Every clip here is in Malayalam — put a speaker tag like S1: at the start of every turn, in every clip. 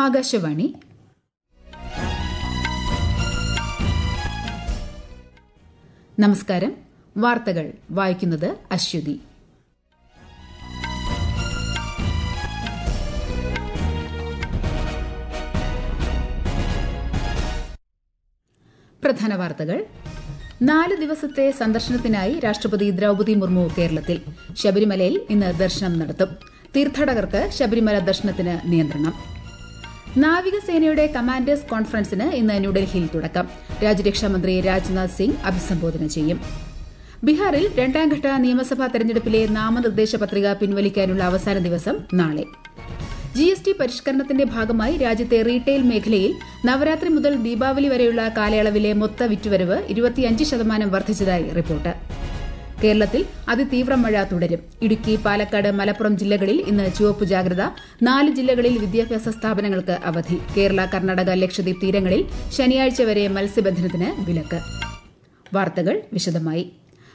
S1: ആകാശവാണി. നമസ്കാരം. വാർത്തകൾ വായിക്കുന്നത് അശ്വതി. പ്രധാന വാർത്തകൾ. 4 ദിവസത്തെ സന്ദർശനത്തിനായി രാഷ്ട്രപതി ദ്രൌപദി മുർമു കേരളത്തിൽ. ശബരിമലയിൽ ഇന്ന് ദർശനം നടത്തും. തീർത്ഥാടകർക്ക് ശബരിമല ദർശനത്തിന് നിയന്ത്രണം. നാവികസേനയുടെ കമാൻഡേഴ്സ് കോൺഫറൻസിന് ഇന്ന് ന്യൂഡൽഹിയിൽ തുടക്കം. രാജ്യരക്ഷാമന്ത്രി രാജ്നാഥ് സിംഗ് അഭിസംബോധന ചെയ്യും. ബീഹാറിൽ രണ്ടാംഘട്ട നിയമസഭാ തെരഞ്ഞെടുപ്പിലെ നാമനിർദ്ദേശ പത്രിക പിൻവലിക്കാനുള്ള അവസാന ദിവസം നാളെ. GST പരിഷ്കരണത്തിന്റെ ഭാഗമായി രാജ്യത്തെ റീട്ടെയിൽ മേഖലയിൽ നവരാത്രി മുതൽ ദീപാവലി വരെയുള്ള കാലയളവിലെ മൊത്ത വിറ്റുവരവ് 25% വർദ്ധിച്ചതായി റിപ്പോർട്ട്. കേരളത്തിൽ അതിതീവ്ര മഴ തുടരും. ഇടുക്കി, പാലക്കാട്, മലപ്പുറം ജില്ലകളിൽ ഇന്ന് ചുവപ്പ് ജാഗ്രത. 4 ജില്ലകളിൽ വിദ്യാഭ്യാസ സ്ഥാപനങ്ങൾക്ക് അവധി. കേരള, കർണാടക, ലക്ഷദ്വീപ് തീരങ്ങളിൽ ശനിയാഴ്ച വരെ മത്സ്യബന്ധനത്തിന് വിലക്ക്. വാർത്തകൾ വിശദമായി.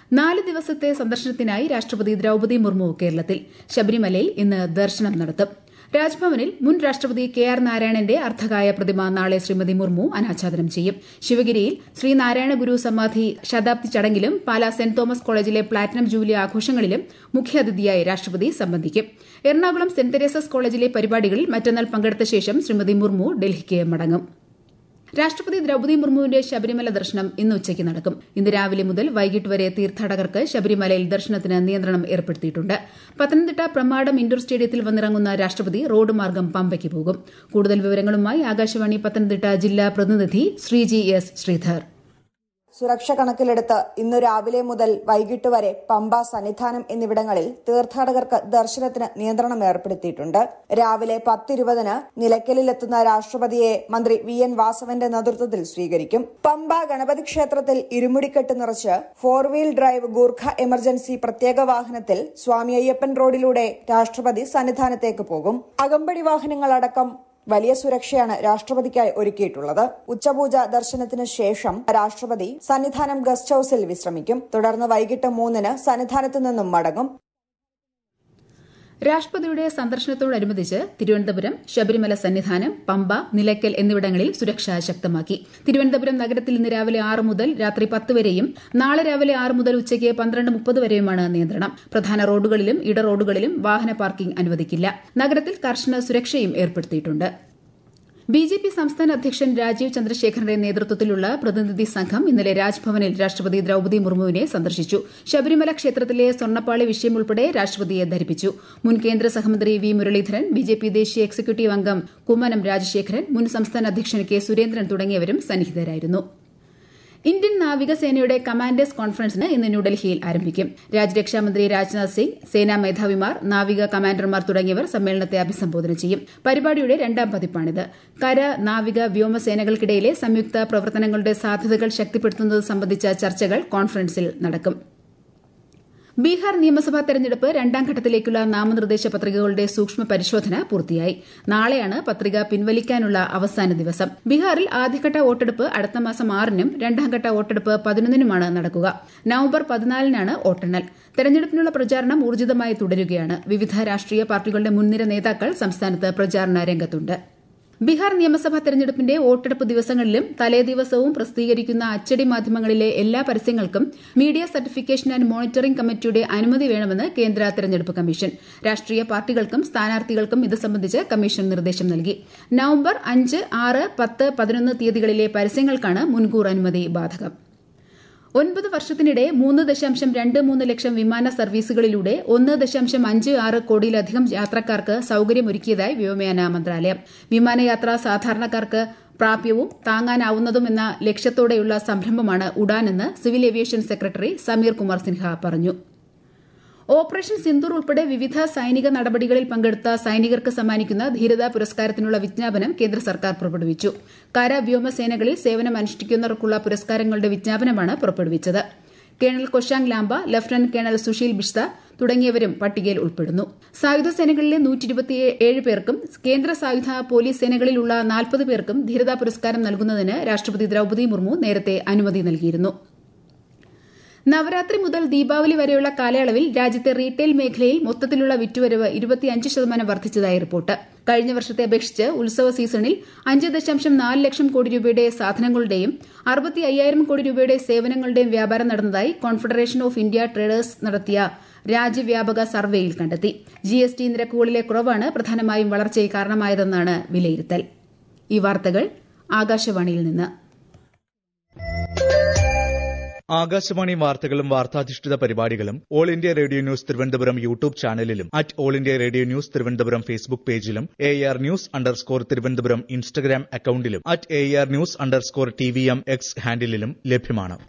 S1: 4 ദിവസത്തെ സന്ദർശനത്തിനായി രാഷ്ട്രപതി ദ്രൌപദി മുർമു കേരളത്തിൽ. ശബരിമലയിൽ ഇന്ന് ദർശനം നടത്തും. രാജ്ഭവനിൽ മുൻ രാഷ്ട്രപതി KR നാരായണന്റെ അർദ്ധകായ പ്രതിമ നാളെ ശ്രീമതി മുർമു അനാച്ഛാദനം ചെയ്യും. ശിവഗിരിയിൽ ശ്രീനാരായണ ഗുരു സമാധി ശതാബ്ദി ചടങ്ങിലും പാലാ സെന്റ് തോമസ് കോളേജിലെ പ്ലാറ്റിനം ജൂബിലി ആഘോഷങ്ങളിലും മുഖ്യാതിഥിയായി രാഷ്ട്രപതി സംബന്ധിക്കും. എറണാകുളം സെന്റ് തെരേസസ് കോളേജിലെ പരിപാടികളിൽ മറ്റന്നാൾ പങ്കെടുത്ത ശേഷം ശ്രീമതി മുർമു ഡൽഹിക്ക് മടങ്ങും. രാഷ്ട്രപതി ദ്രൌപദി മുർമുവിന്റെ ശബരിമല ദർശനം ഇന്ന് ഉച്ചയ്ക്ക് നടക്കും. ഇന്ന് രാവിലെ മുതൽ വൈകിട്ട് വരെ തീർത്ഥാടകർക്ക് ശബരിമലയിൽ ദർശനത്തിന് നിയന്ത്രണം ഏർപ്പെടുത്തിയിട്ടുണ്ട്. പത്തനംതിട്ട പ്രമാടം ഇൻഡോർ സ്റ്റേഡിയത്തിൽ വന്നിറങ്ങുന്ന രാഷ്ട്രപതി റോഡ് മാർഗം പമ്പയ്ക്ക് പോകും. കൂടുതൽ വിവരങ്ങളുമായി ആകാശവാണി പത്തനംതിട്ട ജില്ലാ പ്രതിനിധി ശ്രീജി S. ശ്രീധർ.
S2: സുരക്ഷ കണക്കിലെടുത്ത് ഇന്നു രാവിലെ മുതൽ വൈകിട്ട് വരെ പമ്പ, സന്നിധാനം എന്നിവിടങ്ങളിൽ തീർത്ഥാടകർക്ക് ദർശനത്തിന് നിയന്ത്രണം ഏർപ്പെടുത്തിയിട്ടുണ്ട്. രാവിലെ 10:20 നിലയ്ക്കലിലെത്തുന്ന രാഷ്ട്രപതിയെ മന്ത്രി VN വാസവന്റെ നേതൃത്വത്തിൽ സ്വീകരിക്കും. പമ്പ ഗണപതി ക്ഷേത്രത്തിൽ ഇരുമുടിക്കെട്ട് നിറച്ച് 4 വീൽ ഡ്രൈവ് ഗൂർഖ എമർജൻസി പ്രത്യേക വാഹനത്തിൽ സ്വാമി അയ്യപ്പൻ റോഡിലൂടെ രാഷ്ട്രപതി സന്നിധാനത്തേക്ക് പോകും. അകമ്പടി വാഹനങ്ങളടക്കം വലിയ സുരക്ഷയാണ് രാഷ്ട്രപതിക്കായി ഒരുക്കിയിട്ടുള്ളത്. ഉച്ചപൂജ ദർശനത്തിന് ശേഷം രാഷ്ട്രപതി സന്നിധാനം ഗസ്റ്റ് ഹൌസിൽ വിശ്രമിക്കും. തുടർന്ന് വൈകിട്ട് 3 സന്നിധാനത്തു നിന്നും മടങ്ങും.
S1: രാഷ്ട്രപതിയുടെ സന്ദർശനത്തോടനുബന്ധിച്ച് തിരുവനന്തപുരം, ശബരിമല സന്നിധാനം, പമ്പ, നിലയ്ക്കൽ എന്നിവിടങ്ങളിൽ സുരക്ഷ ശക്തമാക്കി. തിരുവനന്തപുരം നഗരത്തിൽ ഇന്ന് രാവിലെ 6 മുതൽ രാത്രി 10 വരെയും നാളെ രാവിലെ 6 മുതൽ ഉച്ചയ്ക്ക് 12:30 വരെയുമാണ് നിയന്ത്രണം. പ്രധാന റോഡുകളിലും ഇട റോഡുകളിലും വാഹന പാർക്കിംഗ് അനുവദിക്കില്ല. നഗരത്തിൽ കർശന സുരക്ഷയും ഏർപ്പെടുത്തിയിട്ടുണ്ട്. BJP സംസ്ഥാന അധ്യക്ഷൻ രാജീവ് ചന്ദ്രശേഖറിന്റെ നേതൃത്വത്തിലുള്ള പ്രതിനിധി സംഘം ഇന്നലെ രാജ്ഭവനിൽ രാഷ്ട്രപതി ദ്രൌപദി മുർമുവിനെ സന്ദർശിച്ചു. ശബരിമല ക്ഷേത്രത്തിലെ സ്വർണ്ണപ്പാളി വിഷയം ഉൾപ്പെടെ രാഷ്ട്രപതിയെ ധരിപ്പിച്ചു. മുൻ കേന്ദ്ര സഹമന്ത്രി V. മുരളീധരൻ, BJP ദേശീയ എക്സിക്യൂട്ടീവ് അംഗം കുമ്മനം രാജശേഖരൻ, മുൻ സംസ്ഥാന അധ്യക്ഷൻ K. സുരേന്ദ്രൻ തുടങ്ങിയവരും സന്നിഹിതരായിരുന്നു. ഇന്ത്യൻ നാവികസേനയുടെ കമാൻഡേഴ്സ് കോൺഫറൻസിന് ഇന്ന് ന്യൂഡൽഹിയിൽ ആരംഭിക്കും. രാജ്യരക്ഷാമന്ത്രി രാജ്നാഥ് സിംഗ്, സേനാ മേധാവിമാർ, നാവിക കമാൻഡർമാർ തുടങ്ങിയവർ സമ്മേളനത്തെ അഭിസംബോധന ചെയ്യും. പരിപാടിയുടെ 2ാം പതിപ്പാണിത്. കര, നാവിക, വ്യോമസേനകൾക്കിടയിലെ സംയുക്ത പ്രവർത്തനങ്ങളുടെ സാധ്യതകൾ ശക്തിപ്പെടുത്തുന്നത് സംബന്ധിച്ച ചർച്ചകൾ കോൺഫറൻസിൽ നടക്കും. ബീഹാർ നിയമസഭാ തെരഞ്ഞെടുപ്പ് 2ാം ഘട്ടത്തിലേക്കുള്ള നാമനിർദ്ദേശ പത്രികകളുടെ സൂക്ഷ്മ പരിശോധന പൂർത്തിയായി. നാളെയാണ് പത്രിക പിൻവലിക്കാനുള്ള അവസാന ദിവസം. ബീഹാറിൽ ആദ്യഘട്ട വോട്ടെടുപ്പ് അടുത്ത മാസം 6-നും 2ാം ഘട്ട വോട്ടെടുപ്പ് 11-നുമാണ് നടക്കുക. നവംബർ 14-നാണ് വോട്ടെണ്ണൽ. തെരഞ്ഞെടുപ്പിനുള്ള പ്രചാരണം ഊർജിതമായി തുടരുകയാണ്. വിവിധ രാഷ്ട്രീയ പാർട്ടികളുടെ മുൻനിര നേതാക്കൾ സംസ്ഥാനത്ത് പ്രചാരണ രംഗത്തുണ്ട്. ബീഹാർ നിയമസഭാ തെരഞ്ഞെടുപ്പിന്റെ വോട്ടെടുപ്പ് ദിവസങ്ങളിലും തലേദിവസവും പ്രസിദ്ധീകരിക്കുന്ന അച്ചടി മാധ്യമങ്ങളിലെ എല്ലാ പരസ്യങ്ങൾക്കും മീഡിയ സർട്ടിഫിക്കേഷൻ ആൻഡ് മോണിറ്ററിംഗ് കമ്മിറ്റിയുടെ അനുമതി വേണമെന്ന് കേന്ദ്ര തെരഞ്ഞെടുപ്പ് കമ്മീഷൻ. രാഷ്ട്രീയ പാർട്ടികൾക്കും സ്ഥാനാർത്ഥികൾക്കും ഇത് സംബന്ധിച്ച് കമ്മീഷൻ നിർദ്ദേശം നൽകി. നവംബർ 5, 6, 10, 11 തീയതികളിലെ പരസ്യങ്ങൾക്കാണ് മുൻകൂർ അനുമതി ബാധകം. 9 വർഷത്തിനിടെ 3.23 ലക്ഷം വിമാന സർവീസുകളിലൂടെ 1.56 കോടിയിലധികം യാത്രക്കാർക്ക് സൌകര്യമൊരുക്കിയതായി വ്യോമയാന മന്ത്രാലയം. വിമാനയാത്ര സാധാരണക്കാർക്ക് പ്രാപ്യവും താങ്ങാനാവുന്നതും എന്ന ലക്ഷ്യത്തോടെയുള്ള സംരംഭമാണ് ഉഡാനെന്ന് civil aviation secretary Sameer Kumar Sinha പറഞ്ഞു. ഓപ്പറേഷൻ സിന്ദൂർ ഉൾപ്പെടെ വിവിധ സൈനിക നടപടികളിൽ പങ്കെടുത്ത സൈനികർക്ക് സമ്മാനിക്കുന്ന ധീരതാ പുരസ്കാരത്തിനുള്ള വിജ്ഞാപനം കേന്ദ്ര സർക്കാർ പുറപ്പെടുവിച്ചു. കര, വ്യോമസേനകളിൽ സേവനമനുഷ്ഠിക്കുന്നവർക്കുള്ള പുരസ്കാരങ്ങളുടെ വിജ്ഞാപനമാണ് പുറപ്പെടുവിച്ചത്. Colonel Koshang Lamba, lieutenant colonel Sushil Bisht തുടങ്ങിയവരും പട്ടികയിൽ ഉൾപ്പെടുന്നു. സായുധ സേനകളിലെ 127 പേർക്കും കേന്ദ്ര സായുധ പോലീസ് സേനകളിലുള്ള 40 പേർക്കും ധീരതാ പുരസ്കാരം നൽകുന്നതിന് രാഷ്ട്രപതി ദ്രൌപദി മുർമു നേരത്തെ അനുമതി നൽകിയിരുന്നു. നവരാത്രി മുതൽ ദീപാവലി വരെയുള്ള കാലയളവിൽ രാജ്യത്തെ റീട്ടെയിൽ മേഖലയിൽ മൊത്തത്തിലുള്ള വിറ്റുവരവ് 25% വർദ്ധിച്ചതായി റിപ്പോർട്ട്. കഴിഞ്ഞ വർഷത്തെ അപേക്ഷിച്ച് ഉത്സവ സീസണിൽ 5.4 ലക്ഷം കോടി രൂപയുടെ സാധനങ്ങളുടെയും 65,000 കോടി രൂപയുടെ സേവനങ്ങളുടെയും വ്യാപാരം നടന്നതായി കോൺഫെഡറേഷൻ ഓഫ് ഇന്ത്യ ട്രേഡേഴ്സ് നടത്തിയ രാജ്യവ്യാപക സർവേയിൽ കണ്ടെത്തി. GST നിരക്കുകളിലെ കുറവാണ് പ്രധാനമായും വളർച്ചയ്ക്ക് കാരണമായതെന്നാണ് വിലയിരുത്തൽ. ഈ വാർത്തകൾ ആകാശവാണിയിൽ നിന്ന്.
S3: ആകാശവാണി വാർത്തകളും വാർത്താധിഷ്ഠിത പരിപാടികളും all India radio news Thiruvananthapuram YouTube ചാനലിലും all India radio news Thiruvananthapuram Facebook പേജിലും AR News_ തിരുവനന്തപുരം ഇൻസ്റ്റഗ്രാം അക്കൌണ്ടിലും AR News_TVM X ഹാൻഡിലും ലഭ്യമാണ്.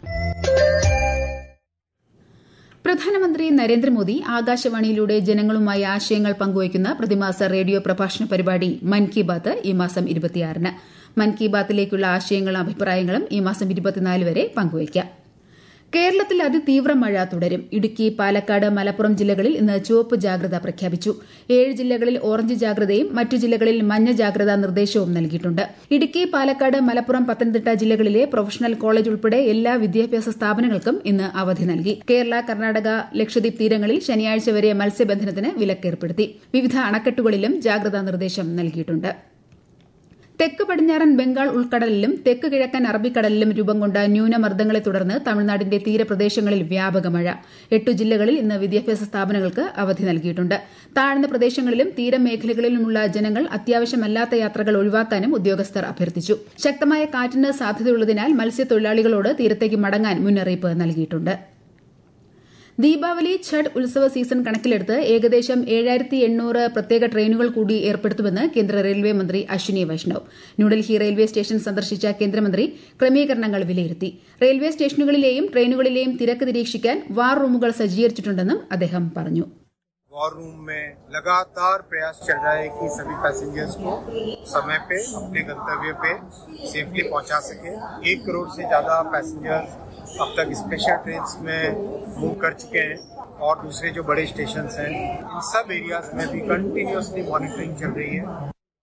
S1: പ്രധാനമന്ത്രി നരേന്ദ്രമോദി ആകാശവാണിയിലൂടെ ജനങ്ങളുമായി ആശയങ്ങൾ പങ്കുവയ്ക്കുന്ന പ്രതിമാസ റേഡിയോ പ്രഭാഷണ പരിപാടി മൻ കി ബാത്ത് ഈ മാസം 26-ന്. മൻ കി ബാത്തിലേക്കുള്ള ആശയങ്ങളും അഭിപ്രായങ്ങളും ഈ മാസം 24 വരെ പങ്കുവയ്ക്കാം. കേരളത്തിൽ അതിതീവ്ര മഴ തുടരും. ഇടുക്കി, പാലക്കാട്, മലപ്പുറം ജില്ലകളിൽ ഇന്ന് ചുവപ്പ് ജാഗ്രത പ്രഖ്യാപിച്ചു. 7 ജില്ലകളിൽ ഓറഞ്ച് ജാഗ്രതയും മറ്റു ജില്ലകളിൽ മഞ്ഞ ജാഗ്രതാ നിർദ്ദേശവും നൽകിയിട്ടുണ്ട്. ഇടുക്കി, പാലക്കാട്, മലപ്പുറം, പത്തനംതിട്ട ജില്ലകളിലെ പ്രൊഫഷണൽ കോളേജ് ഉൾപ്പെടെ എല്ലാ വിദ്യാഭ്യാസ സ്ഥാപനങ്ങൾക്കും ഇന്ന് അവധി നൽകി. കേരള, കർണാടക, ലക്ഷദ്വീപ് തീരങ്ങളിൽ ശനിയാഴ്ച വരെ മത്സ്യബന്ധനത്തിന് വിലക്കേർപ്പെടുത്തി. വിവിധ അണക്കെട്ടുകളിലും ജാഗ്രതാ നിർദ്ദേശം നൽകിയിട്ടുണ്ട്. തെക്ക് പടിഞ്ഞാറൻ ബംഗാൾ ഉൾക്കടലിലും തെക്ക് കിഴക്കൻ അറബിക്കടലിലും രൂപം കൊണ്ട ന്യൂനമർദ്ദങ്ങളെ തുടർന്ന് തമിഴ്നാടിന്റെ തീരപ്രദേശങ്ങളിൽ വ്യാപക മഴ. 8 ജില്ലകളിൽ ഇന്ന് വിദ്യാഭ്യാസ സ്ഥാപനങ്ങൾക്ക് അവധി നൽകിയിട്ടുണ്ട്. താഴ്ന്ന പ്രദേശങ്ങളിലും തീരമേഖലകളിലുമുള്ള ജനങ്ങൾ അത്യാവശ്യമല്ലാത്ത യാത്രകൾ ഒഴിവാക്കാനും ഉദ്യോഗസ്ഥർ അഭ്യർത്ഥിച്ചു. ശക്തമായ കാറ്റിന് സാധ്യതയുള്ളതിനാൽ മത്സ്യത്തൊഴിലാളികളോട് തീരത്തേക്ക് മടങ്ങാൻ മുന്നറിയിപ്പ് നൽകിയിട്ടുണ്ട്. ദീപാവലി, ഛഠ് ഉത്സവ സീസൺ കണക്കിലെടുത്ത് ഏകദേശം 7,800 പ്രത്യേക ട്രെയിനുകൾ കൂടി ഏർപ്പെടുത്തുമെന്ന് കേന്ദ്ര റെയിൽവേ മന്ത്രി അശ്വിനി വൈഷ്ണവ്. ന്യൂഡൽഹി റെയിൽവേ സ്റ്റേഷൻ സന്ദർശിച്ച കേന്ദ്രമന്ത്രി ക്രമീകരണങ്ങൾ വിലയിരുത്തി. റെയിൽവേ സ്റ്റേഷനുകളിലെയും ട്രെയിനുകളിലെയും തിരക്ക് നിരീക്ഷിക്കാൻ വാർ റൂമുകൾ സജ്ജീകരിച്ചിട്ടുണ്ടെന്നും അദ്ദേഹം പറഞ്ഞു.
S4: वॉर रूम में लगातार प्रयास चल रहा है कि सभी पैसेंजर्स को समय पे अपने गंतव्य पे सेफली पहुंचा सके. 1 करोड़ से ज्यादा पैसेंजर्स अब तक स्पेशल ट्रेन में मूव कर चुके हैं और दूसरे जो बड़े स्टेशन हैं इन सब एरियाज में भी कंटिन्यूअसली मॉनिटरिंग चल रही है.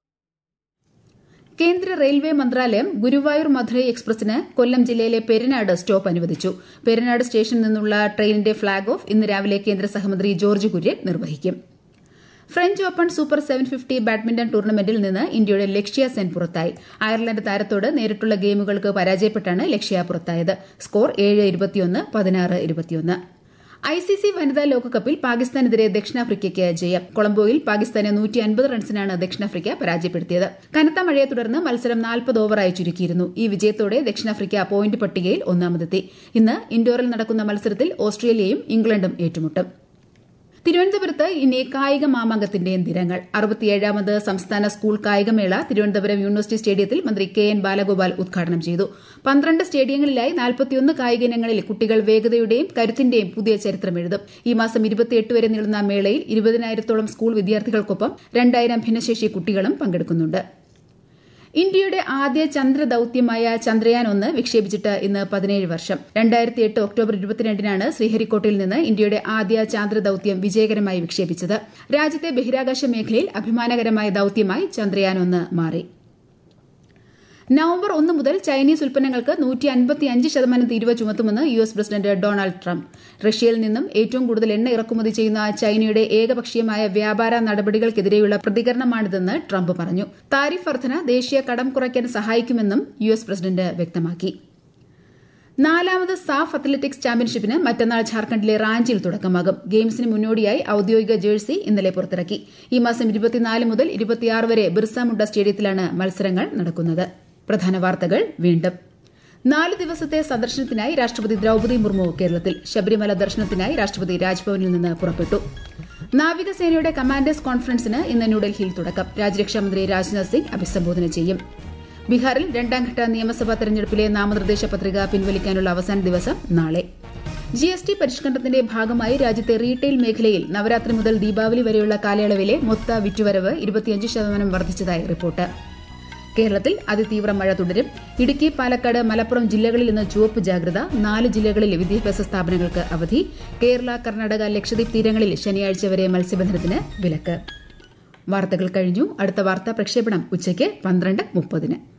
S4: കേന്ദ്ര റെയിൽവേ മന്ത്രാലയം ഗുരുവായൂർ മധുരൈ എക്സ്പ്രസിന് കൊല്ലം ജില്ലയിലെ പെരിനാട് സ്റ്റോപ്പ് അനുവദിച്ചു. പെരിനാട് സ്റ്റേഷനിൽ നിന്നുള്ള ട്രെയിനിന്റെ ഫ്ളാഗ് ഓഫ് ഇന്ന് രാവിലെ കേന്ദ്ര സഹമന്ത്രി ജോർജ് കുര്യൻ നിർവഹിക്കും. ഫ്രഞ്ച് ഓപ്പൺ സൂപ്പർ 750 ബാഡ്മിന്റൺ ടൂർണമെന്റിൽ നിന്ന് ഇന്ത്യയുടെ ലക്ഷ്യ സെൻ പുറത്തായി. അയർലൻഡ് താരത്തോട് നേരിട്ടുള്ള ഗെയിമുകൾക്ക് പരാജയപ്പെട്ടാണ് ലക്ഷ്യ പുറത്തായത്. സ്കോർ 7-21, 16-21. ICC വനിതാ ലോകകപ്പിൽ പാകിസ്ഥാനെതിരെ ദക്ഷിണാഫ്രിക്കയ്ക്ക് ജയം. കൊളംബോയിൽ പാകിസ്ഥാനെ 150 റൺസിനാണ് ദക്ഷിണാഫ്രിക്ക പരാജയപ്പെടുത്തിയത്. കനത്ത മഴയെ തുടർന്ന് മത്സരം 40 ഓവറായി ചുരുക്കിയിരുന്നു. ഈ വിജയത്തോടെ ദക്ഷിണാഫ്രിക്ക പോയിന്റ് പട്ടികയിൽ ഒന്നാമതെത്തി. ഇന്ന് ഇൻഡോറിൽ നടക്കുന്ന മത്സരത്തിൽ ഓസ്ട്രേലിയയും ഇംഗ്ലണ്ടും ഏറ്റുമുട്ടും. തിരുവനന്തപുരത്ത് ഇനി കായിക മാമാങ്കത്തിന്റെയും ദിനങ്ങൾ. 67ാമത് സംസ്ഥാന സ്കൂൾ കായികമേള തിരുവനന്തപുരം യൂണിവേഴ്സിറ്റി സ്റ്റേഡിയത്തിൽ മന്ത്രി KN ബാലഗോപാൽ ഉദ്ഘാടനം ചെയ്തു. 12 സ്റ്റേഡിയങ്ങളിലായി 41 കായിക ഇനങ്ങളിൽ കുട്ടികൾ വേഗതയുടെയും കരുത്തിന്റെയും പുതിയ ചരിത്രമെഴുതും. ഈ മാസം 28 വരെ നീളുന്ന മേളയിൽ 20,000-ഓളം സ്കൂൾ വിദ്യാർത്ഥികൾക്കൊപ്പം 2,000 ഭിന്നശേഷി കുട്ടികളും പങ്കെടുക്കുന്നുണ്ട്. ഇന്ത്യയുടെ ആദ്യ ചന്ദ്രദൌത്യമായ ചന്ദ്രയാൻ 1 വിക്ഷേപിച്ചിട്ട് ഇന്ന് 17 വർഷം. 2008 ഒക്ടോബർ 22-നാണ് ശ്രീഹരിക്കോട്ടയിൽ നിന്ന് ഇന്ത്യയുടെ ആദ്യ ചാന്ദ്രദൌത്യം വിജയകരമായി വിക്ഷേപിച്ചത്. രാജ്യത്തെ ബഹിരാകാശ മേഖലയിൽ അഭിമാനകരമായ ദൌത്യമായി ചന്ദ്രയാൻ 1 മാറി. നവംബർ 1 മുതൽ ചൈനീസ് ഉൽപ്പന്നങ്ങൾക്ക് 155% തീരുവ ചുമത്തുമെന്ന് US പ്രസിഡന്റ് ഡൊണാൾഡ് ട്രംപ്. റഷ്യയിൽ നിന്നും ഏറ്റവും കൂടുതൽ എണ്ണ ഇറക്കുമതി ചെയ്യുന്ന ചൈനയുടെ ഏകപക്ഷീയമായ വ്യാപാര നടപടികൾക്കെതിരെയുള്ള പ്രതികരണമാണിതെന്ന് ട്രംപ് പറഞ്ഞു. താരിഫ് വർധന ദേശീയ കടം കുറയ്ക്കാൻ സഹായിക്കുമെന്നും US പ്രസിഡന്റ് വ്യക്തമാക്കി. 4ാമത് സാഫ് അത്ലറ്റിക്സ് ചാമ്പ്യൻഷിപ്പിന് മറ്റന്നാൾ ഝാർഖണ്ഡിലെ റാഞ്ചിയിൽ തുടക്കമാകും. ഗെയിംസിന് മുന്നോടിയായി ഔദ്യോഗിക ജേഴ്സി ഇന്നലെ പുറത്തിറക്കി. ഈ മാസം 24 മുതൽ 26 വരെ ബിർസ മുണ്ട സ്റ്റേഡിയത്തിലാണ് മത്സരങ്ങൾ നടക്കുന്നത്. പ്രധാന വാർത്തകൾ വീണ്ടും. 4 ദിവസത്തെ സന്ദർശനത്തിനായി രാഷ്ട്രപതി ദ്രൌപദി മുർമു കേരളത്തിൽ. ശബരിമല ദർശനത്തിനായി രാഷ്ട്രപതി രാജ്ഭവനിൽ നിന്ന് പുറപ്പെട്ടു. നാവികസേനയുടെ കമാൻഡേഴ്സ് കോൺഫറൻസിന് ഇന്ന് ന്യൂഡൽഹിയിൽ തുടക്കം. രാജ്യരക്ഷാമന്ത്രി രാജ്നാഥ് സിംഗ് അഭിസംബോധന ചെയ്യും. ബീഹാറിൽ 2ാംഘട്ട നിയമസഭാ തെരഞ്ഞെടുപ്പിലെ നാമനിർദ്ദേശ പത്രിക പിൻവലിക്കാനുള്ള അവസാന ദിവസം നാളെ. GST പരിഷ്കരണത്തിന്റെ ഭാഗമായി രാജ്യത്തെ റീറ്റെയിൽ മേഖലയിൽ നവരാത്രി മുതൽ ദീപാവലി വരെയുള്ള കാലയളവിലെ മൊത്ത വിറ്റുവരവ് 25% വർദ്ധിച്ചതായി റിപ്പോർട്ട്. കേരളത്തിൽ അതിതീവ്ര മഴ തുടരും. ഇടുക്കി, പാലക്കാട്, മലപ്പുറം ജില്ലകളിൽ ഇന്ന് ചുവപ്പ് ജാഗ്രത. 4 ജില്ലകളിൽ വിദ്യാഭ്യാസ സ്ഥാപനങ്ങൾക്ക് അവധി. കേരള, കർണാടക, ലക്ഷദ്വീപ് തീരങ്ങളിൽ ശനിയാഴ്ച വരെ മത്സ്യബന്ധനത്തിന് വിലക്ക്. വാർത്തകൾ കഴിഞ്ഞു. അടുത്ത വാർത്താ പ്രക്ഷേപണം ഉച്ചയ്ക്ക് 12:30.